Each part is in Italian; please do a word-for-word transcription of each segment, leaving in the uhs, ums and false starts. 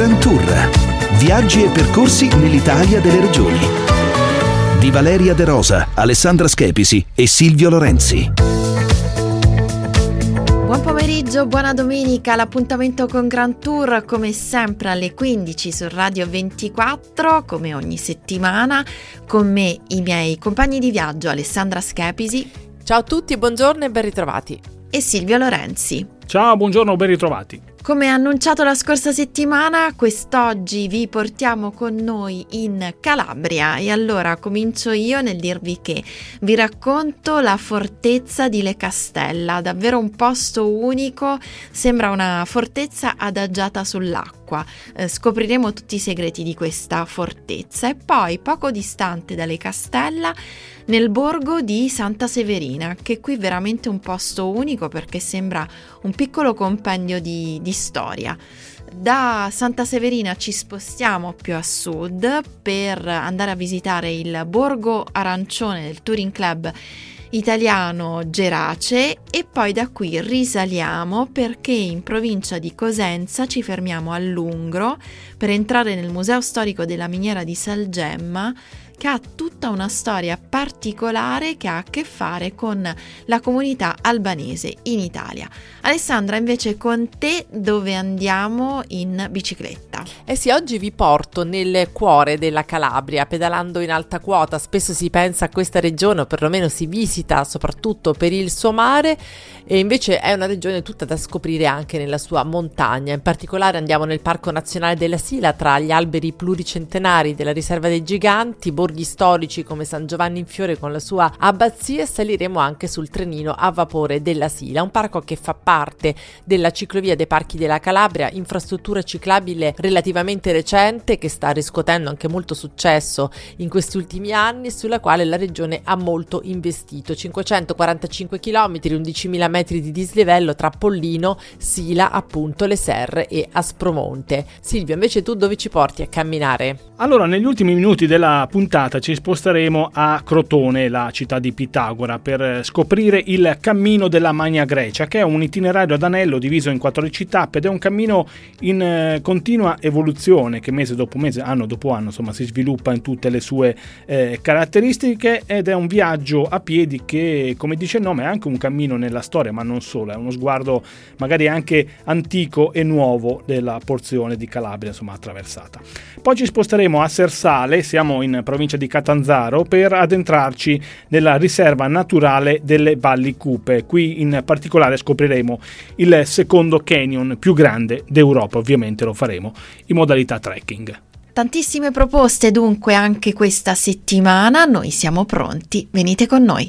Grand Tour. Viaggi e percorsi nell'Italia delle regioni. Di Valeria De Rosa, Alessandra Schepisi e Silvio Lorenzi. Buon pomeriggio, buona domenica, l'appuntamento con Grand Tour come sempre alle quindici su Radio ventiquattro, come ogni settimana, con me i miei compagni di viaggio Alessandra Schepisi. Ciao a tutti, buongiorno e ben ritrovati. E Silvio Lorenzi. Ciao, buongiorno, ben ritrovati. Come annunciato la scorsa settimana, quest'oggi vi portiamo con noi in Calabria e allora comincio io nel dirvi che vi racconto la fortezza di Le Castella, davvero un posto unico, sembra una fortezza adagiata sull'acqua. Eh, scopriremo tutti i segreti di questa fortezza e poi poco distante da Le Castella nel borgo di Santa Severina, che qui è veramente un posto unico perché sembra un piccolo compendio di, di storia. Da Santa Severina ci spostiamo più a sud per andare a visitare il borgo arancione del Touring Club italiano Gerace e poi da qui risaliamo perché in provincia di Cosenza ci fermiamo a Lungro per entrare nel Museo Storico della Miniera di Salgemma, che ha tutta una storia particolare che ha a che fare con la comunità albanese in Italia. Alessandra, invece con te dove andiamo in bicicletta? Eh sì, oggi vi porto nel cuore della Calabria, pedalando in alta quota. Spesso si pensa a questa regione, o perlomeno si visita soprattutto per il suo mare, e invece è una regione tutta da scoprire anche nella sua montagna. In particolare andiamo nel Parco Nazionale della Sila, tra gli alberi pluricentenari della Riserva dei Giganti, borghi storici come San Giovanni in Fiore con la sua abbazia, e saliremo anche sul trenino a vapore della Sila, un parco che fa parte della ciclovia dei parchi della Calabria, infrastruttura ciclabile relativamente recente che sta riscuotendo anche molto successo in questi ultimi anni, sulla quale la regione ha molto investito. cinquecentoquarantacinque chilometri, undicimila metri di dislivello tra Pollino, Sila, appunto, Le Serre e Aspromonte. Silvio, invece tu dove ci porti a camminare? Allora, negli ultimi minuti della puntata ci sposteremo a Crotone, la città di Pitagora, per scoprire il Cammino della Magna Grecia, che è un itinerario ad anello diviso in quattordici tappe ed è un cammino in eh, continua evoluzione che mese dopo mese, anno dopo anno, insomma, si sviluppa in tutte le sue eh, caratteristiche, ed è un viaggio a piedi che, come dice il nome, è anche un cammino nella storia, ma non solo, è uno sguardo magari anche antico e nuovo della porzione di Calabria, insomma, attraversata. Poi ci sposteremo a Sersale, siamo in provincia di Catanzaro, per addentrarci nella riserva naturale delle Valli Cupe. Qui in particolare scopriremo il secondo canyon più grande d'Europa, ovviamente lo faremo in modalità trekking. Tantissime proposte dunque anche questa settimana, noi siamo pronti, venite con noi.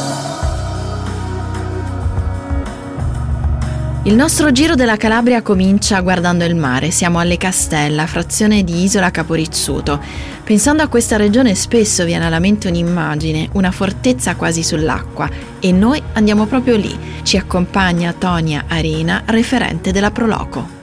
Il nostro giro della Calabria comincia guardando il mare. Siamo alle Castella, frazione di Isola Caporizzuto. Pensando a questa regione spesso viene alla mente un'immagine, una fortezza quasi sull'acqua, e noi andiamo proprio lì. Ci accompagna Tonia Arena, referente della Proloco.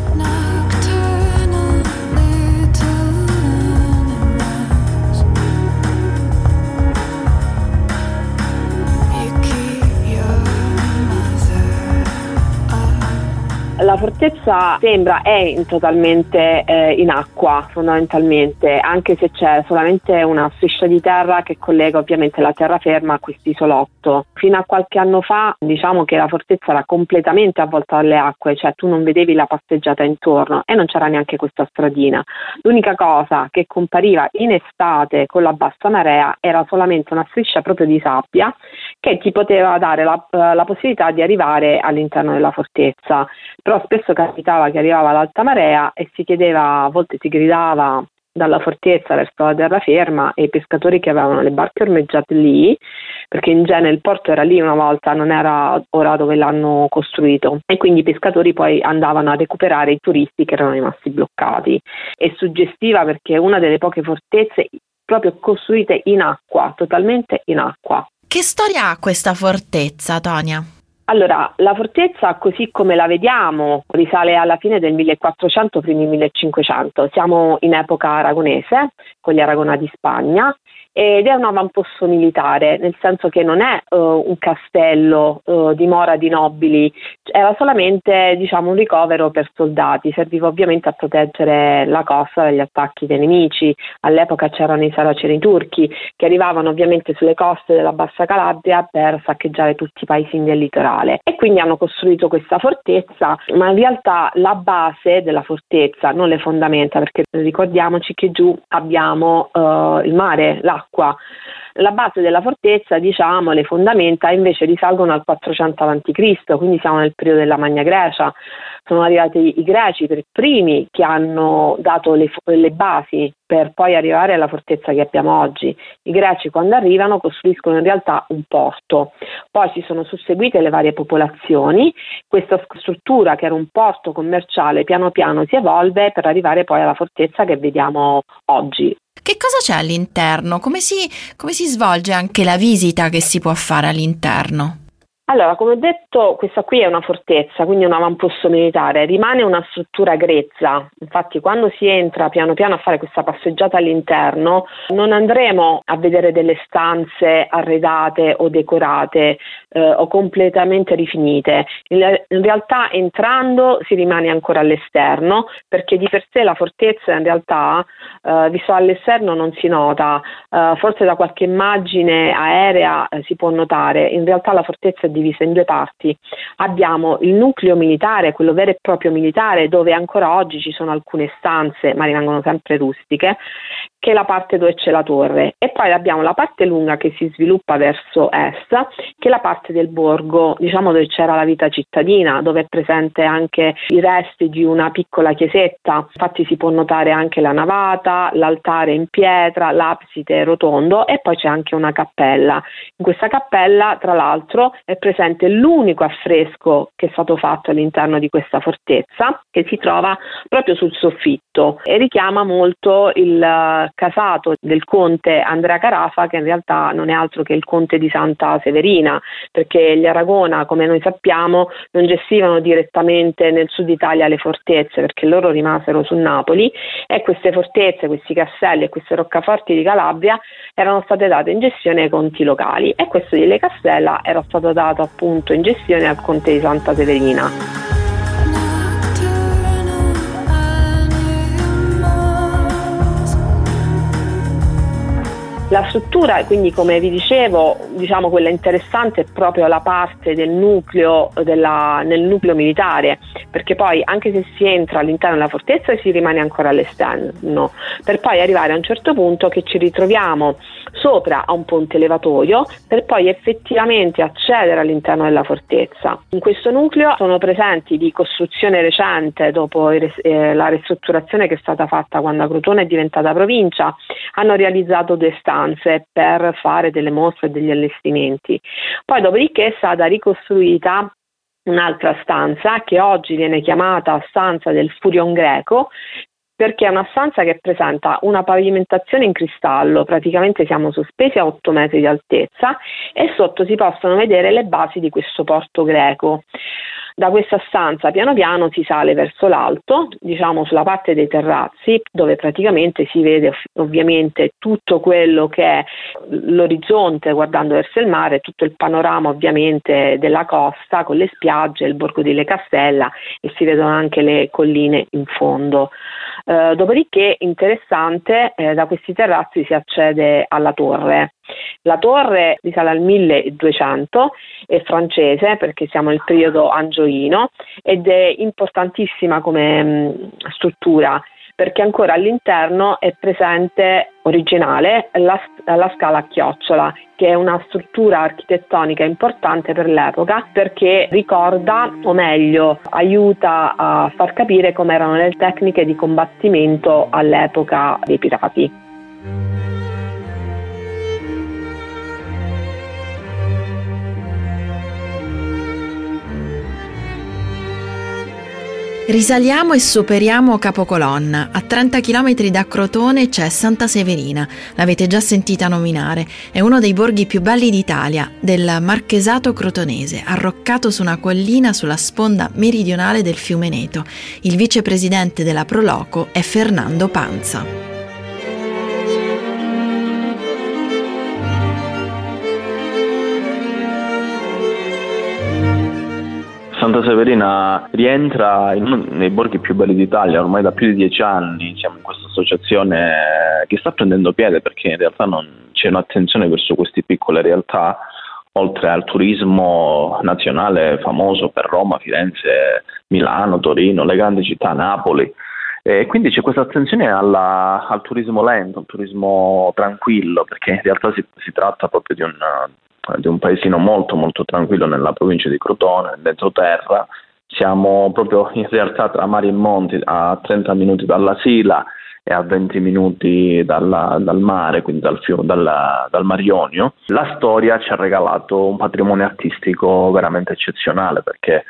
La fortezza sembra è in totalmente eh, in acqua fondamentalmente, anche se c'è solamente una striscia di terra che collega ovviamente la terraferma a quest'isolotto. Fino a qualche anno fa diciamo che la fortezza era completamente avvolta dalle acque, cioè tu non vedevi la passeggiata intorno e non c'era neanche questa stradina. L'unica cosa che compariva in estate con la bassa marea era solamente una striscia proprio di sabbia che ti poteva dare la, la possibilità di arrivare all'interno della fortezza. Però spesso capitava che arrivava l'alta marea e si chiedeva, a volte si gridava dalla fortezza verso la terraferma, e i pescatori che avevano le barche ormeggiate lì, perché in genere il porto era lì una volta, non era ora dove l'hanno costruito, e quindi i pescatori poi andavano a recuperare i turisti che erano rimasti bloccati. È suggestiva perché è una delle poche fortezze proprio costruite in acqua, totalmente in acqua. Che storia ha questa fortezza, Tonia? Allora, la fortezza così come la vediamo risale alla fine del millequattrocento, primi millecinquecento. Siamo in epoca aragonese, con gli Aragonati di Spagna, ed è un avamposto militare, nel senso che non è uh, un castello, uh, dimora di nobili, era solamente, diciamo, un ricovero per soldati, serviva ovviamente a proteggere la costa dagli attacchi dei nemici. All'epoca c'erano i saraceni turchi che arrivavano ovviamente sulle coste della Bassa Calabria per saccheggiare tutti i paesini del litorale, e quindi hanno costruito questa fortezza, ma in realtà la base della fortezza, non le fondamenta, perché ricordiamoci che giù abbiamo uh, il mare, l'acqua. La base della fortezza, diciamo, le fondamenta invece risalgono al quattrocento avanti Cristo, quindi siamo nel periodo della Magna Grecia. Sono arrivati i greci per primi che hanno dato le, le basi per poi arrivare alla fortezza che abbiamo oggi. I greci, quando arrivano, costruiscono in realtà un porto, poi si sono susseguite le varie popolazioni, questa struttura che era un porto commerciale piano piano si evolve per arrivare poi alla fortezza che vediamo oggi. Che cosa c'è all'interno? Come si, come si svolge anche la visita che si può fare all'interno? Allora, come ho detto, questa qui è una fortezza, quindi un avamposto militare, rimane una struttura grezza. Infatti quando si entra piano piano a fare questa passeggiata all'interno non andremo a vedere delle stanze arredate o decorate eh, o completamente rifinite. In, in realtà entrando si rimane ancora all'esterno, perché di per sé la fortezza in realtà, eh, visto all'esterno, non si nota, eh, forse da qualche immagine aerea eh, si può notare. In realtà la fortezza è divisa in due parti. Abbiamo il nucleo militare, quello vero e proprio militare, dove ancora oggi ci sono alcune stanze, ma rimangono sempre rustiche, che è la parte dove c'è la torre, e poi abbiamo la parte lunga che si sviluppa verso est, che è la parte del borgo, diciamo, dove c'era la vita cittadina, dove è presente anche i resti di una piccola chiesetta. Infatti si può notare anche la navata, l'altare in pietra, l'abside rotondo, e poi c'è anche una cappella. In questa cappella, tra l'altro, è presente l'unico affresco che è stato fatto all'interno di questa fortezza, che si trova proprio sul soffitto e richiama molto il casato del conte Andrea Carafa, che in realtà non è altro che il conte di Santa Severina, perché gli Aragona, come noi sappiamo, non gestivano direttamente nel sud Italia le fortezze, perché loro rimasero su Napoli, e queste fortezze, questi castelli e queste roccaforti di Calabria erano state date in gestione ai conti locali, e questo di Le Castella era stato dato appunto in gestione al conte di Santa Severina. La struttura, quindi, come vi dicevo, diciamo quella interessante è proprio la parte del nucleo della, nel nucleo militare, perché poi anche se si entra all'interno della fortezza si rimane ancora all'esterno, per poi arrivare a un certo punto che ci ritroviamo sopra a un ponte levatoio per poi effettivamente accedere all'interno della fortezza. In questo nucleo sono presenti, di costruzione recente dopo eh, la ristrutturazione che è stata fatta quando Crotone è diventata provincia, hanno realizzato due stanze per fare delle mostre e degli allestimenti. Poi dopodiché è stata ricostruita un'altra stanza che oggi viene chiamata stanza del Furion Greco, perché è una stanza che presenta una pavimentazione in cristallo, praticamente siamo sospesi a otto metri di altezza, e sotto si possono vedere le basi di questo porto greco. Da questa stanza piano piano si sale verso l'alto, diciamo sulla parte dei terrazzi, dove praticamente si vede ovviamente tutto quello che è l'orizzonte guardando verso il mare, tutto il panorama ovviamente della costa con le spiagge, il borgo di Le Castella, e si vedono anche le colline in fondo. Eh, dopodiché, interessante, eh, da questi terrazzi si accede alla torre. La torre risale al milleduecento, è francese perché siamo nel periodo angioino, ed è importantissima come mh, struttura, perché ancora all'interno è presente, originale, la, la scala a chiocciola, che è una struttura architettonica importante per l'epoca, perché ricorda, o meglio aiuta a far capire come erano le tecniche di combattimento all'epoca dei pirati. Risaliamo e superiamo Capocolonna. A trenta chilometri da Crotone c'è Santa Severina, l'avete già sentita nominare. È uno dei borghi più belli d'Italia, del marchesato crotonese, arroccato su una collina sulla sponda meridionale del fiume Neto. Il vicepresidente della Proloco è Fernando Panza. Santa Severina rientra in uno dei borghi più belli d'Italia, ormai da più di dieci anni siamo in questa associazione che sta prendendo piede, perché in realtà non c'è un'attenzione verso queste piccole realtà, oltre al turismo nazionale famoso per Roma, Firenze, Milano, Torino, le grandi città, Napoli. E quindi c'è questa attenzione alla, al turismo lento, al turismo tranquillo, perché in realtà si, si tratta proprio di un, di un paesino molto molto tranquillo nella provincia di Crotone, nell'entroterra. Siamo proprio in realtà tra mari e monti, a trenta minuti dalla Sila e a venti minuti dalla, dal mare, quindi dal, fiume, dal, dal Mar Ionio. La storia ci ha regalato un patrimonio artistico veramente eccezionale, perché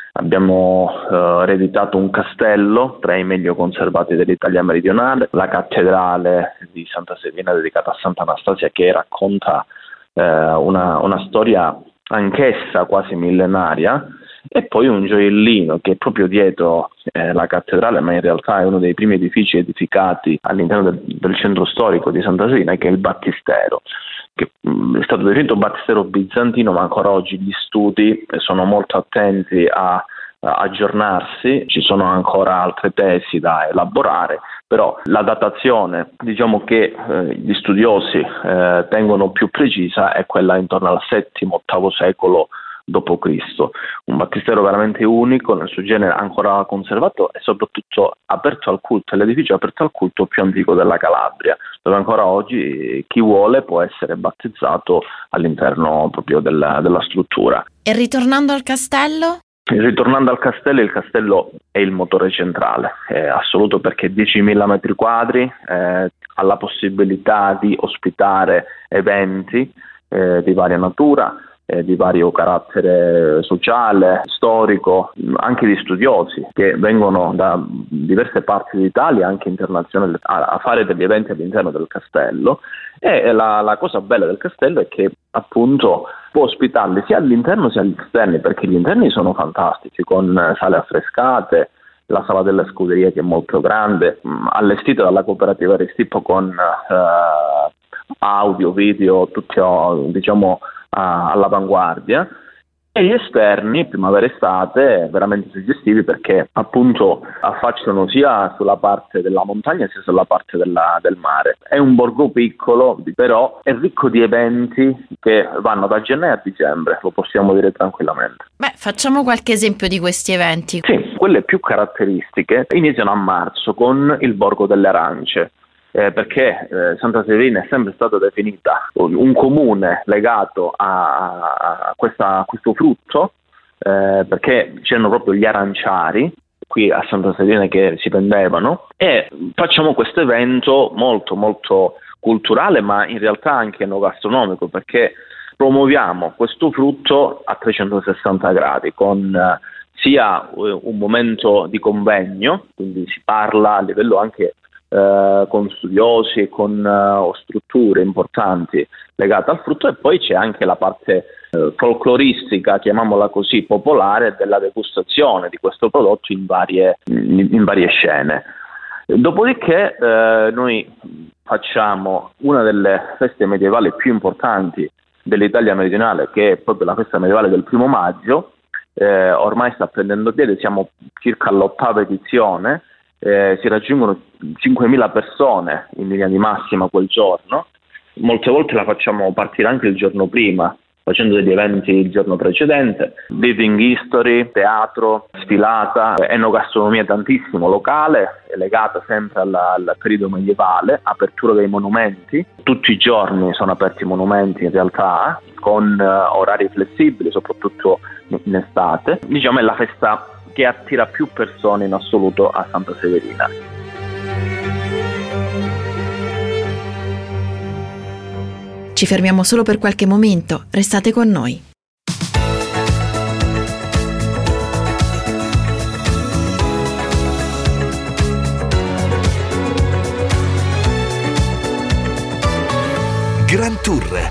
abbiamo eh, ereditato un castello tra i meglio conservati dell'Italia meridionale, la cattedrale di Santa Severina dedicata a Santa Anastasia, che racconta eh, una, una storia anch'essa quasi millenaria, e poi un gioiellino che è proprio dietro eh, la cattedrale, ma in realtà è uno dei primi edifici edificati all'interno del, del centro storico di Santa Severina, che è il battistero, che mh, è stato definito battistero bizantino, ma ancora oggi gli studi sono molto attenti a, a aggiornarsi. Ci sono ancora altre tesi da elaborare, però la datazione, diciamo, che eh, gli studiosi eh, tengono più precisa è quella intorno al settimo ottavo secolo dopo Cristo. Un battistero veramente unico nel suo genere, ancora conservato e soprattutto aperto al culto. È l'edificio aperto al culto più antico della Calabria, dove ancora oggi chi vuole può essere battezzato all'interno proprio della, della struttura. E ritornando al castello? Ritornando al castello, il castello è il motore centrale, è assoluto, perché diecimila metri quadri, eh, ha la possibilità di ospitare eventi eh, di varia natura, eh, di vario carattere sociale, storico, anche di studiosi che vengono da diverse parti d'Italia, anche internazionali, a, a fare degli eventi all'interno del castello. E la, la cosa bella del castello è che appunto può ospitarli sia all'interno sia agli esterni, perché gli interni sono fantastici, con sale affrescate, la sala delle scuderie che è molto grande, allestita dalla cooperativa Aristippo con eh, audio, video, tutti diciamo a, all'avanguardia. E gli esterni, primavera e estate, veramente suggestivi, perché appunto affacciano sia sulla parte della montagna sia sulla parte della, del mare. È un borgo piccolo, però è ricco di eventi che vanno da gennaio a dicembre, lo possiamo dire tranquillamente. Beh, facciamo qualche esempio di questi eventi. Sì, quelle più caratteristiche iniziano a marzo con il Borgo delle Arance. Eh, perché eh, Santa Severina è sempre stata definita un, un comune legato a, a, questa, a questo frutto, eh, perché c'erano proprio gli aranciari qui a Santa Severina che si vendevano, e facciamo questo evento molto molto culturale, ma in realtà anche enogastronomico, perché promuoviamo questo frutto a trecentosessanta gradi con eh, sia un momento di convegno, quindi si parla a livello anche Uh, con studiosi e con uh, strutture importanti legate al frutto, e poi c'è anche la parte uh, folcloristica, chiamiamola così, popolare, della degustazione di questo prodotto in varie, in, in varie scene. Dopodiché uh, noi facciamo una delle feste medievali più importanti dell'Italia meridionale, che è proprio la festa medievale del primo maggio. Eh, ormai sta prendendo piede, siamo circa all'ottava edizione. Eh, si raggiungono cinquemila persone in linea di massima quel giorno. Molte volte la facciamo partire anche il giorno prima, facendo degli eventi il giorno precedente, living history, teatro, sfilata, enogastronomia tantissimo locale, legata sempre alla, al periodo medievale, apertura dei monumenti. Tutti i giorni sono aperti i monumenti in realtà, con uh, orari flessibili, soprattutto in estate. Diciamo è la festa che attira più persone in assoluto a Santa Severina. Ci fermiamo solo per qualche momento, restate con noi. Grand Tour.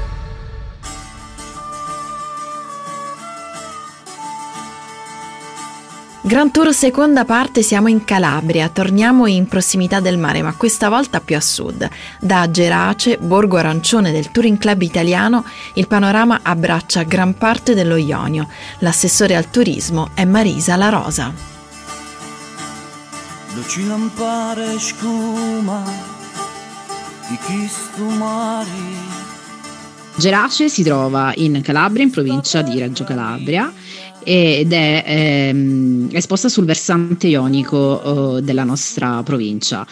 Grand Tour seconda parte, siamo in Calabria, torniamo in prossimità del mare, ma questa volta più a sud. Da Gerace, borgo arancione del Touring Club italiano, il panorama abbraccia gran parte dello Ionio. L'assessore al turismo è Marisa La Rosa. Doci lampare scuma di questo mare. Gerace si trova in Calabria, in provincia di Reggio Calabria, ed è ehm, esposta sul versante ionico eh, della nostra provincia.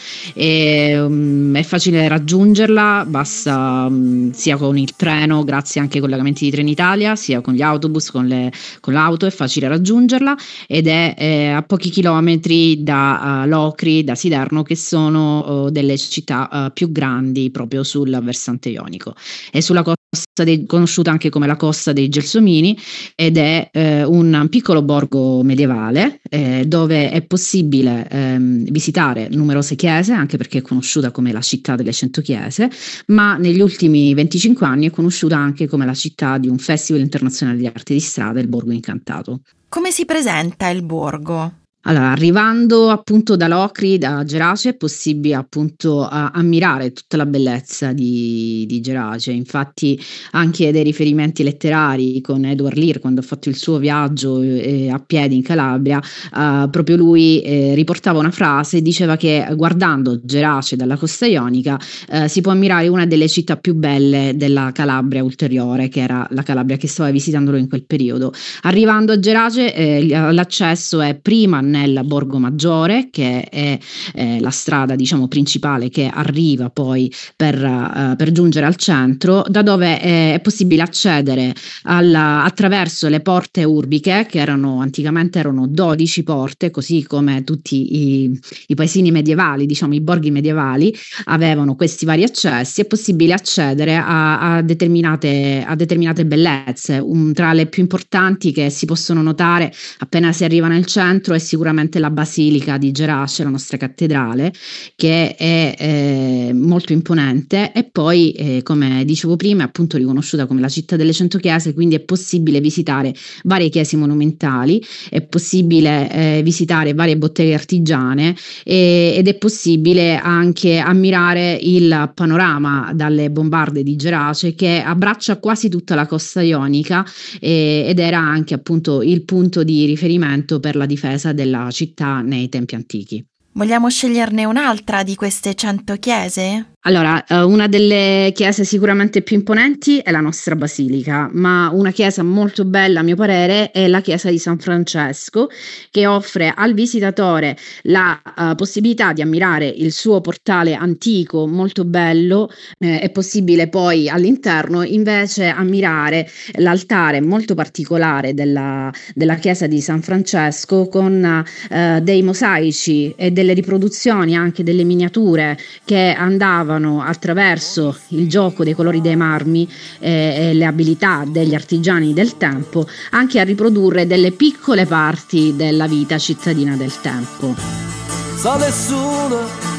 E, um, è facile raggiungerla, basta um, sia con il treno, grazie anche ai collegamenti di Trenitalia, sia con gli autobus, con, le, con l'auto è facile raggiungerla, ed è eh, a pochi chilometri da uh, Locri, da Siderno, che sono uh, delle città uh, più grandi proprio sul versante ionico. È sulla costa dei, conosciuta anche come la Costa dei Gelsomini, ed è eh, un un piccolo borgo medievale eh, dove è possibile ehm, visitare numerose chiese, anche perché è conosciuta come la città delle cento chiese, ma negli ultimi venticinque anni è conosciuta anche come la città di un festival internazionale di arte di strada, il Borgo Incantato. Come si presenta il borgo? Allora, arrivando appunto da Locri, da Gerace, è possibile appunto a, ammirare tutta la bellezza di, di Gerace. Infatti anche dei riferimenti letterari con Edward Lear, quando ha fatto il suo viaggio eh, a piedi in Calabria, eh, proprio lui eh, riportava una frase, diceva che guardando Gerace dalla costa ionica eh, si può ammirare una delle città più belle della Calabria ulteriore, che era la Calabria che stava visitandolo in quel periodo. Arrivando a Gerace eh, l'accesso è prima nel Borgo Maggiore, che è eh, la strada diciamo principale che arriva poi per, uh, per giungere al centro, da dove è, è possibile accedere alla, attraverso le porte urbiche, che erano anticamente erano dodici porte, così come tutti i, i paesini medievali, diciamo i borghi medievali avevano questi vari accessi. È possibile accedere a, a, determinate, a determinate bellezze. Un, tra le più importanti che si possono notare appena si arriva nel centro è sicuramente la Basilica di Gerace, la nostra cattedrale, che è eh, molto imponente, e poi eh, come dicevo prima è appunto riconosciuta come la città delle cento chiese, quindi è possibile visitare varie chiese monumentali, è possibile eh, visitare varie botteghe artigiane e, ed è possibile anche ammirare il panorama dalle bombarde di Gerace, che abbraccia quasi tutta la costa ionica eh, ed era anche appunto il punto di riferimento per la difesa della città nei tempi antichi. Vogliamo sceglierne un'altra di queste cento chiese? Allora, una delle chiese sicuramente più imponenti è la nostra basilica, ma una chiesa molto bella a mio parere è la chiesa di San Francesco, che offre al visitatore la uh, possibilità di ammirare il suo portale antico molto bello. Eh, è possibile poi all'interno invece ammirare l'altare molto particolare della, della chiesa di San Francesco, con uh, dei mosaici e delle riproduzioni, anche delle miniature che andavano attraverso il gioco dei colori dei marmi eh, e le abilità degli artigiani del tempo anche a riprodurre delle piccole parti della vita cittadina del tempo. Sale sole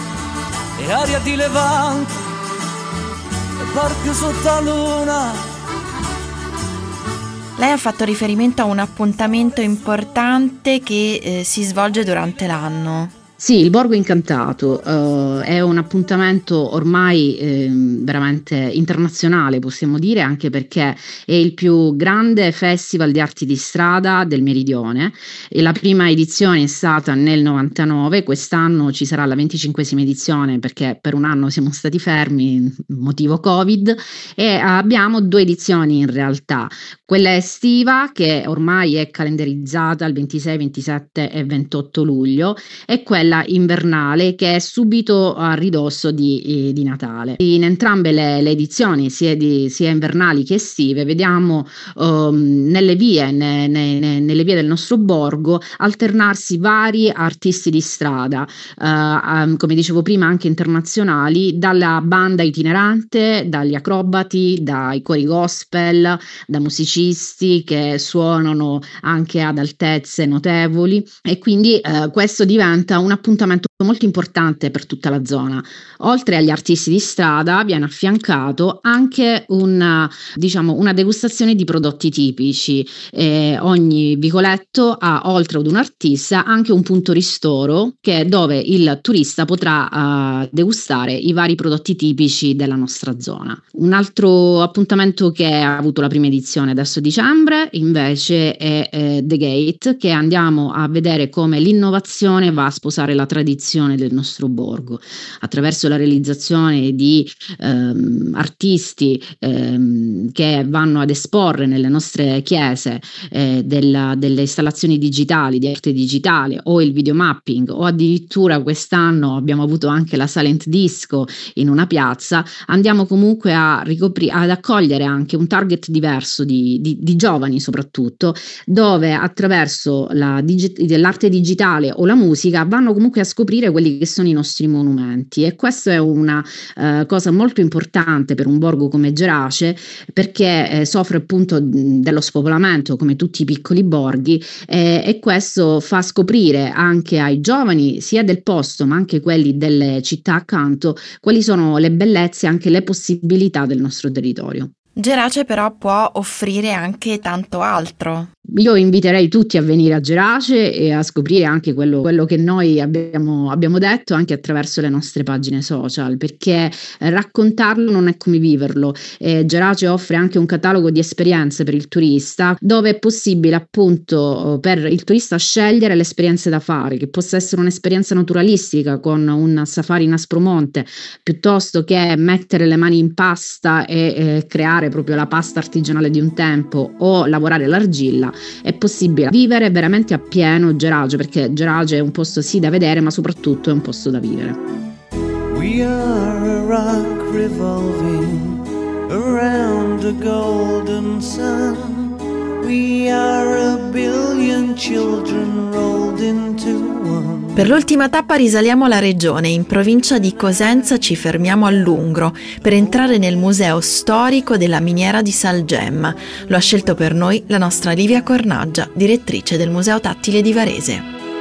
e aria di levante e parchi sotto la luna. Lei ha fatto riferimento a un appuntamento importante che eh, si svolge durante l'anno. Sì, il Borgo Incantato uh, è un appuntamento ormai eh, veramente internazionale, possiamo dire, anche perché è il più grande festival di arti di strada del Meridione. E la prima edizione è stata nel novantanove, quest'anno ci sarà la venticinquesima edizione perché per un anno siamo stati fermi, motivo Covid, e abbiamo due edizioni in realtà. Quella estiva, che ormai è calendarizzata il ventisei, ventisette e ventotto luglio, e quella invernale, che è subito a ridosso di, di Natale. In entrambe le, le edizioni, sia, di, sia invernali che estive, vediamo um, nelle vie ne, ne, ne, nelle vie del nostro borgo alternarsi vari artisti di strada, uh, um, come dicevo prima anche internazionali, dalla banda itinerante, dagli acrobati, dai cori gospel, da musicisti che suonano anche ad altezze notevoli, e quindi uh, questo diventa una appuntamento molto importante per tutta la zona. Oltre agli artisti di strada viene affiancato anche una, diciamo, una degustazione di prodotti tipici. Eh, ogni vicoletto ha, oltre ad un artista, anche un punto ristoro che dove il turista potrà uh, degustare i vari prodotti tipici della nostra zona. Un altro appuntamento che ha avuto la prima edizione adesso a dicembre invece è eh, The Gate, che andiamo a vedere come l'innovazione va a sposare la tradizione del nostro borgo attraverso la realizzazione di ehm, artisti ehm, che vanno ad esporre nelle nostre chiese eh, della, delle installazioni digitali, di arte digitale o il videomapping, o addirittura quest'anno abbiamo avuto anche la silent disco in una piazza. Andiamo comunque a ricopri- ad accogliere anche un target diverso di, di, di giovani soprattutto, dove attraverso la digi- l'arte digitale o la musica vanno comunque a scoprire quelli che sono i nostri monumenti, e questo è una uh, cosa molto importante per un borgo come Gerace, perché eh, soffre appunto dello spopolamento come tutti i piccoli borghi, eh, e questo fa scoprire anche ai giovani sia del posto ma anche quelli delle città accanto quali sono le bellezze e anche le possibilità del nostro territorio. Gerace però può offrire anche tanto altro. Io inviterei tutti a venire a Gerace e a scoprire anche quello, quello che noi abbiamo, abbiamo detto anche attraverso le nostre pagine social, perché raccontarlo non è come viverlo. Eh, Gerace offre anche un catalogo di esperienze per il turista, dove è possibile appunto per il turista scegliere le esperienze da fare, che possa essere un'esperienza naturalistica con un safari in Aspromonte, piuttosto che mettere le mani in pasta e eh, creare proprio la pasta artigianale di un tempo o lavorare l'argilla. È possibile vivere veramente a pieno Gerace, perché Gerace è un posto sì da vedere, ma soprattutto è un posto da vivere. We are a rock revolving around the golden sun. We are a billion children rolled into one. Per l'ultima tappa risaliamo alla regione, in provincia di Cosenza ci fermiamo a Lungro per entrare nel museo storico della miniera di Salgemma. Lo ha scelto per noi la nostra Livia Cornaggia, direttrice del Museo Tattile di Varese.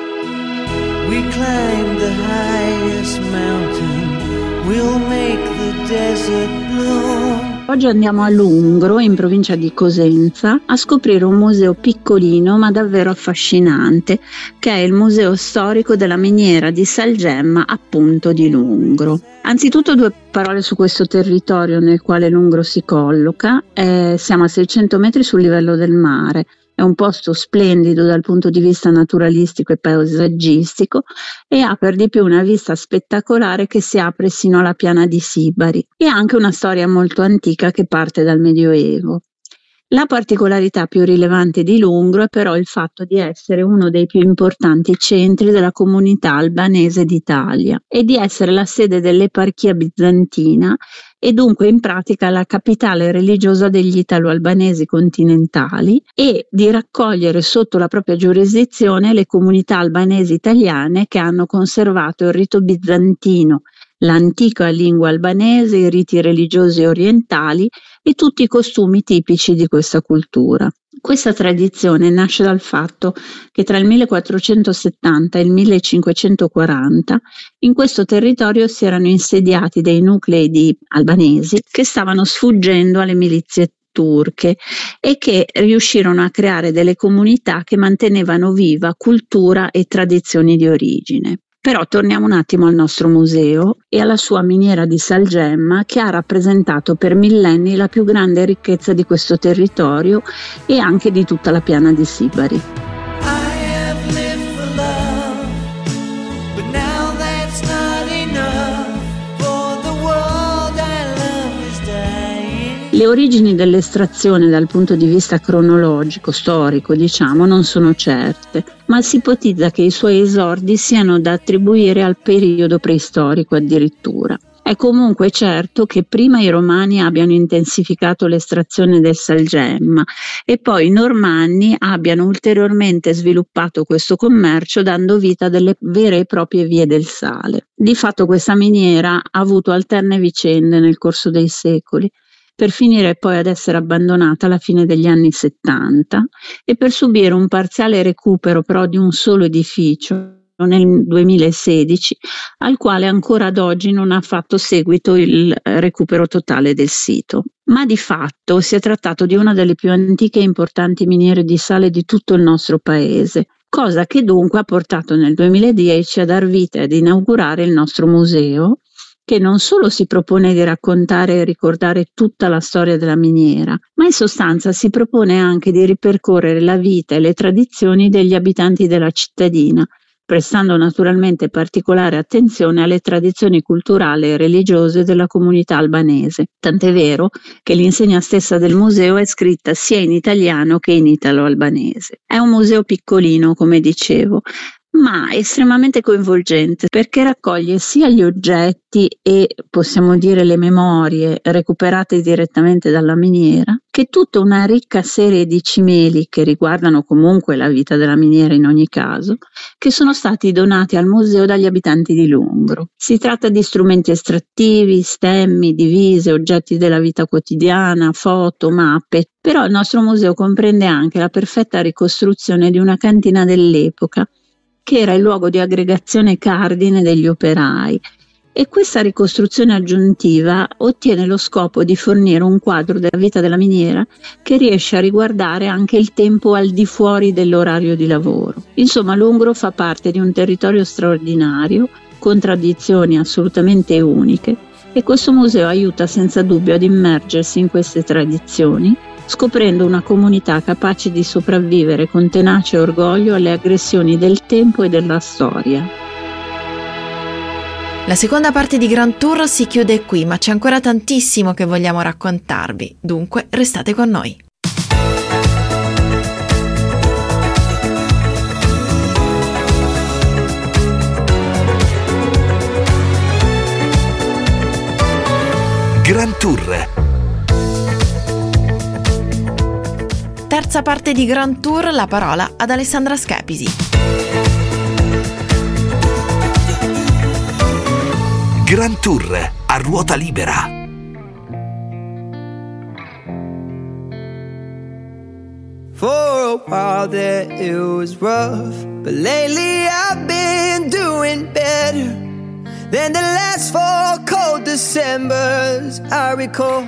We climb the highest mountain, we'll make the desert bloom. Oggi andiamo a Lungro, in provincia di Cosenza, a scoprire un museo piccolino ma davvero affascinante, che è il Museo Storico della Miniera di Salgemma, appunto di Lungro. Anzitutto due parole su questo territorio nel quale Lungro si colloca. Eh, siamo a seicento metri sul livello del mare. È un posto splendido dal punto di vista naturalistico e paesaggistico e ha per di più una vista spettacolare che si apre sino alla piana di Sibari, e ha anche una storia molto antica che parte dal Medioevo. La particolarità più rilevante di Lungro è però il fatto di essere uno dei più importanti centri della comunità albanese d'Italia e di essere la sede dell'eparchia bizantina e dunque in pratica la capitale religiosa degli italo-albanesi continentali, e di raccogliere sotto la propria giurisdizione le comunità albanesi italiane che hanno conservato il rito bizantino, l'antica lingua albanese, i riti religiosi orientali e tutti i costumi tipici di questa cultura. Questa tradizione nasce dal fatto che tra il millequattrocentosettanta e il millecinquecentoquaranta in questo territorio si erano insediati dei nuclei di albanesi che stavano sfuggendo alle milizie turche e che riuscirono a creare delle comunità che mantenevano viva cultura e tradizioni di origine. Però torniamo un attimo al nostro museo e alla sua miniera di Salgemma, che ha rappresentato per millenni la più grande ricchezza di questo territorio e anche di tutta la piana di Sibari. Le origini dell'estrazione dal punto di vista cronologico, storico, diciamo, non sono certe, ma si ipotizza che i suoi esordi siano da attribuire al periodo preistorico addirittura. È comunque certo che prima i Romani abbiano intensificato l'estrazione del Salgemma e poi i Normanni abbiano ulteriormente sviluppato questo commercio, dando vita a delle vere e proprie vie del sale. Di fatto questa miniera ha avuto alterne vicende nel corso dei secoli, per finire poi ad essere abbandonata alla fine degli anni settanta e per subire un parziale recupero però di un solo edificio nel duemilasedici, al quale ancora ad oggi non ha fatto seguito il recupero totale del sito. Ma di fatto si è trattato di una delle più antiche e importanti miniere di sale di tutto il nostro paese, cosa che dunque ha portato nel duemiladieci a dar vita ed inaugurare il nostro museo, che non solo si propone di raccontare e ricordare tutta la storia della miniera, ma in sostanza si propone anche di ripercorrere la vita e le tradizioni degli abitanti della cittadina, prestando naturalmente particolare attenzione alle tradizioni culturali e religiose della comunità albanese. Tant'è vero che l'insegna stessa del museo è scritta sia in italiano che in italo-albanese. È un museo piccolino, come dicevo, ma estremamente coinvolgente, perché raccoglie sia gli oggetti e, possiamo dire, le memorie recuperate direttamente dalla miniera, che tutta una ricca serie di cimeli che riguardano comunque la vita della miniera in ogni caso, che sono stati donati al museo dagli abitanti di Lungro. Si tratta di strumenti estrattivi, stemmi, divise, oggetti della vita quotidiana, foto, mappe, però il nostro museo comprende anche la perfetta ricostruzione di una cantina dell'epoca, che era il luogo di aggregazione cardine degli operai, e questa ricostruzione aggiuntiva ottiene lo scopo di fornire un quadro della vita della miniera che riesce a riguardare anche il tempo al di fuori dell'orario di lavoro. Insomma, Lungro fa parte di un territorio straordinario, con tradizioni assolutamente uniche, e questo museo aiuta senza dubbio ad immergersi in queste tradizioni, scoprendo una comunità capace di sopravvivere con tenace orgoglio alle aggressioni del tempo e della storia. La seconda parte di Grand Tour si chiude qui, ma c'è ancora tantissimo che vogliamo raccontarvi, dunque restate con noi. Grand Tour. Terza parte di Grand Tour, la parola ad Alessandra Schepisi. Grand Tour a ruota libera. For a while there it was rough, but lately I've been doing better than the last four cold Decembers I recall.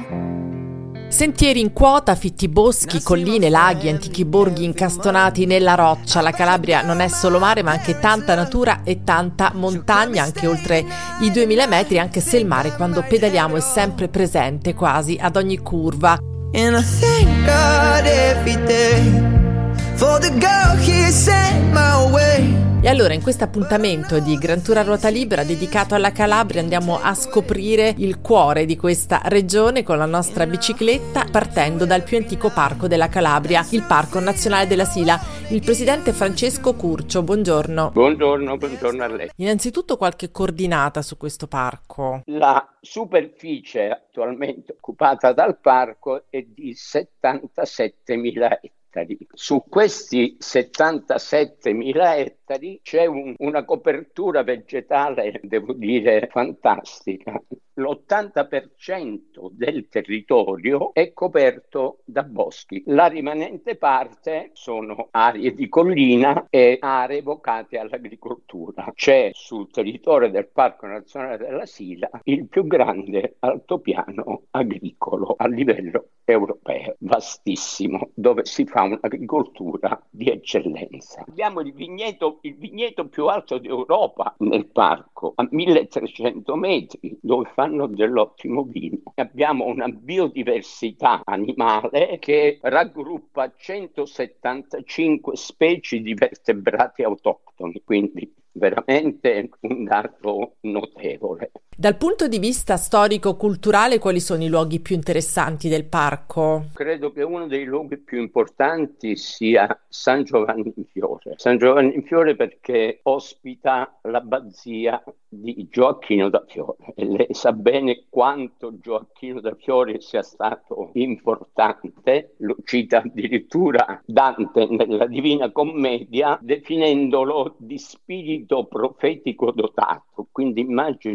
Sentieri in quota, fitti boschi, colline, laghi, antichi borghi incastonati nella roccia. La Calabria non è solo mare, ma anche tanta natura e tanta montagna, anche oltre i duemila metri, anche se il mare quando pedaliamo è sempre presente quasi ad ogni curva. And I thank God every day for the girl he sent my way. E allora in questo appuntamento di Grand Tour a ruota libera dedicato alla Calabria andiamo a scoprire il cuore di questa regione con la nostra bicicletta, partendo dal più antico parco della Calabria, il Parco Nazionale della Sila. Il presidente Francesco Curcio, buongiorno. Buongiorno, buongiorno a lei. Innanzitutto qualche coordinata su questo parco. La superficie attualmente occupata dal parco è di settantasettemila ettari. Su questi settantasettemila ettari c'è un, una copertura vegetale, devo dire, fantastica. L'ottanta per cento del territorio è coperto da boschi. La rimanente parte sono aree di collina e aree vocate all'agricoltura. C'è sul territorio del Parco Nazionale della Sila il più grande altopiano agricolo a livello europeo, vastissimo, dove si fa un'agricoltura di eccellenza. Abbiamo il vigneto, il vigneto più alto d'Europa nel parco, a milletrecento metri, dove fanno dell'ottimo vino. Abbiamo una biodiversità animale che raggruppa centosettantacinque specie di vertebrati autoctoni, quindi veramente un dato notevole. Dal punto di vista storico-culturale, quali sono i luoghi più interessanti del parco? Credo che uno dei luoghi più importanti sia San Giovanni in Fiore. San Giovanni in Fiore perché ospita l'abbazia di Gioacchino da Fiore. E lei sa bene quanto Gioacchino da Fiore sia stato importante, lo cita addirittura Dante nella Divina Commedia, definendolo di spirito profetico dotato. Quindi immagini un po'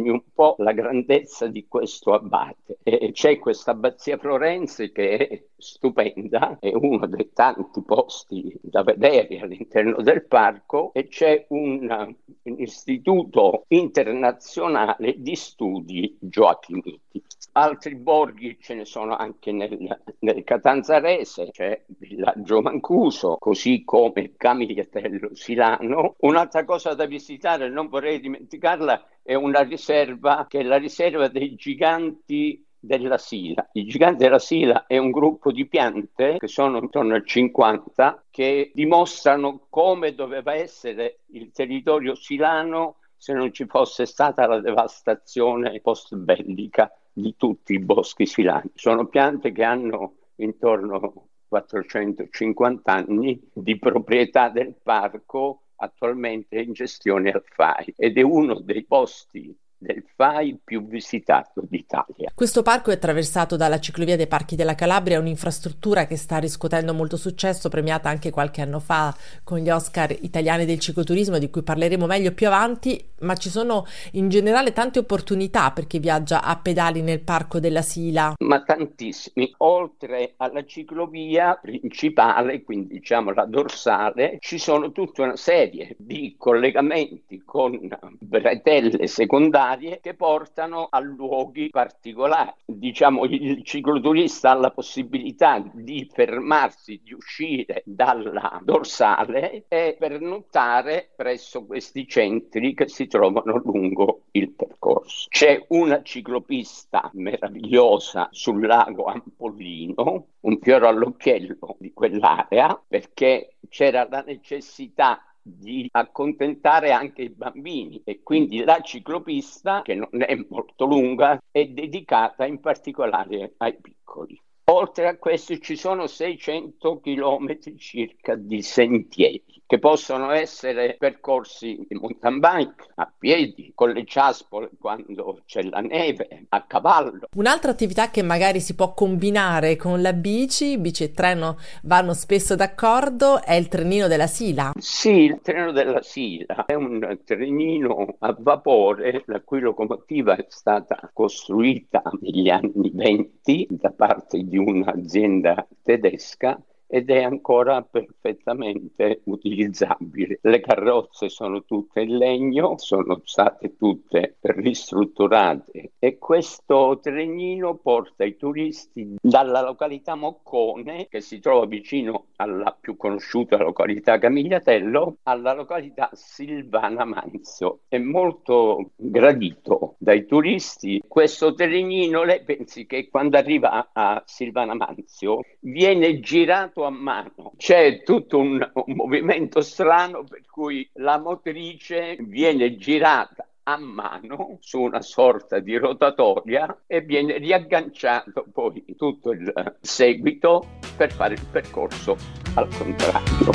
so la grandezza di questo abate. E c'è questa abbazia florense che è stupenda, è uno dei tanti posti da vedere all'interno del parco, e c'è un, un istituto internazionale di studi gioachimiti. Altri borghi ce ne sono anche nel, nel Catanzarese, c'è Villaggio Mancuso, così come Camigliatello Silano. Un'altra cosa da visitare, non vorrei dimenticarla, è una riserva che è la riserva dei giganti della Sila. I giganti della Sila è un gruppo di piante che sono intorno al cinquanta, che dimostrano come doveva essere il territorio silano se non ci fosse stata la devastazione post-bellica di tutti i boschi silani. Sono piante che hanno intorno a quattrocentocinquanta anni di proprietà del parco, attualmente in gestione al F A I, ed è uno dei posti del F A I più visitato d'Italia. Questo parco è attraversato dalla ciclovia dei Parchi della Calabria, un'infrastruttura che sta riscuotendo molto successo, premiata anche qualche anno fa con gli Oscar italiani del cicloturismo, di cui parleremo meglio più avanti, ma ci sono in generale tante opportunità per chi viaggia a pedali nel Parco della Sila. Ma tantissimi. Oltre alla ciclovia principale, quindi diciamo la dorsale, ci sono tutta una serie di collegamenti con bretelle secondarie che portano a luoghi particolari. Diciamo, il cicloturista ha la possibilità di fermarsi, di uscire dalla dorsale e pernottare presso questi centri che si trovano lungo il percorso. C'è una ciclopista meravigliosa sul lago Ampollino, un fiore all'occhiello di quell'area, perché c'era la necessità di accontentare anche i bambini, e quindi la ciclopista, che non è molto lunga, è dedicata in particolare ai piccoli. Oltre a questo ci sono seicento chilometri circa di sentieri che possono essere percorsi in mountain bike, a piedi, con le ciaspole quando c'è la neve, a cavallo. Un'altra attività che magari si può combinare con la bici, bici e treno vanno spesso d'accordo, è il trenino della Sila. Sì, il treno della Sila è un trenino a vapore la cui locomotiva è stata costruita negli anni venti da parte di un'azienda tedesca ed è ancora perfettamente utilizzabile. Le carrozze sono tutte in legno, sono state tutte ristrutturate, e questo trenino porta i turisti dalla località Moccone, che si trova vicino alla più conosciuta località Camigliatello, alla località Silvana Manzio. È molto gradito dai turisti. Questo trenino, lei pensi che quando arriva a Silvana Manzio viene girato a mano, c'è tutto un, un movimento strano per cui la motrice viene girata a mano su una sorta di rotatoria e viene riagganciato poi tutto il seguito per fare il percorso al contrario.